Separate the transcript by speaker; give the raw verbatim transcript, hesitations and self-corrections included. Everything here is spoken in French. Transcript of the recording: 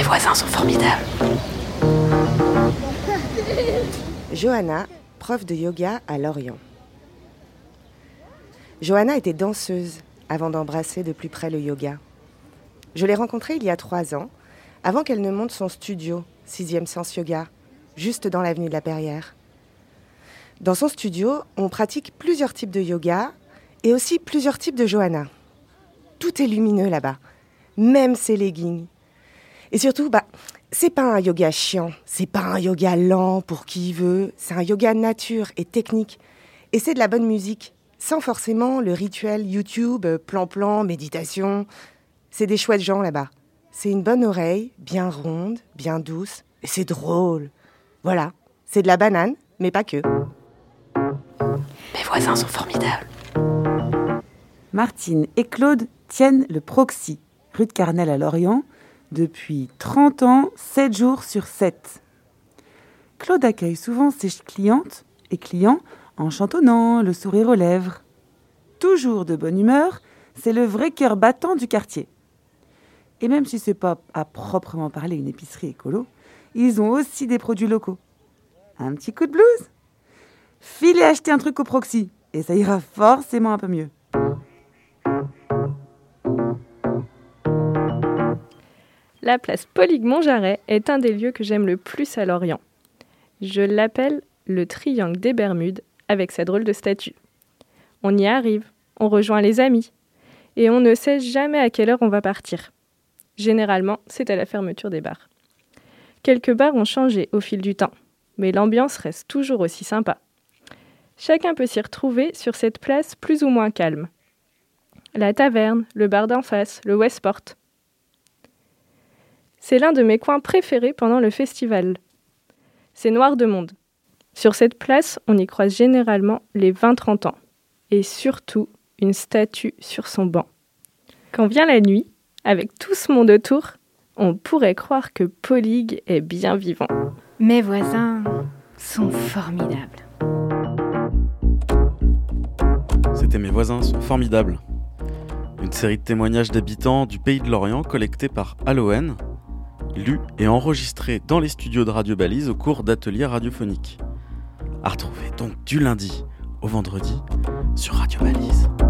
Speaker 1: voisins sont formidables.
Speaker 2: Johanna, prof de yoga à Lorient. Johanna était danseuse avant d'embrasser de plus près le yoga. Je l'ai rencontrée il y a trois ans, avant qu'elle ne monte son studio, Sixième Sens Yoga, juste dans l'avenue de la Perrière. Dans son studio, on pratique plusieurs types de yoga et aussi plusieurs types de Johanna. Tout est lumineux là-bas, même ses leggings. Et surtout, bah, c'est pas un yoga chiant, c'est pas un yoga lent pour qui veut, c'est un yoga nature et technique. Et c'est de la bonne musique, sans forcément le rituel YouTube, plan-plan, méditation. C'est des chouettes gens là-bas. C'est une bonne oreille, bien ronde, bien douce, et c'est drôle. Voilà, c'est de la banane, mais pas que.
Speaker 1: Mes voisins sont formidables.
Speaker 3: Martine et Claude tiennent le Proxy, rue de Carnel à Lorient, depuis trente ans, sept jours sur sept. Claude accueille souvent ses clientes et clients en chantonnant, le sourire aux lèvres. Toujours de bonne humeur, c'est le vrai cœur battant du quartier. Et même si c'est pas à proprement parler une épicerie écolo, ils ont aussi des produits locaux. Un petit coup de blues ? Filez acheter un truc au Proxy et ça ira forcément un peu mieux.
Speaker 4: La place Polygue-Montjarret est un des lieux que j'aime le plus à Lorient. Je l'appelle le triangle des Bermudes avec sa drôle de statue. On y arrive, on rejoint les amis et on ne sait jamais à quelle heure on va partir. Généralement, c'est à la fermeture des bars. Quelques bars ont changé au fil du temps, mais l'ambiance reste toujours aussi sympa. Chacun peut s'y retrouver sur cette place plus ou moins calme. La taverne, le bar d'en face, le Westport. C'est l'un de mes coins préférés pendant le festival. C'est noir de monde. Sur cette place, on y croise généralement les vingt à trente ans. Et surtout, une statue sur son banc. Quand vient la nuit, avec tout ce monde autour, on pourrait croire que Polygue est bien vivant.
Speaker 5: Mes voisins sont formidables.
Speaker 6: C'était Mes voisins sont formidables. Une série de témoignages d'habitants du pays de Lorient collectés par Aloen, lus et enregistrés dans les studios de Radio Balise au cours d'ateliers radiophoniques. À retrouver donc du lundi au vendredi sur Radio Balise.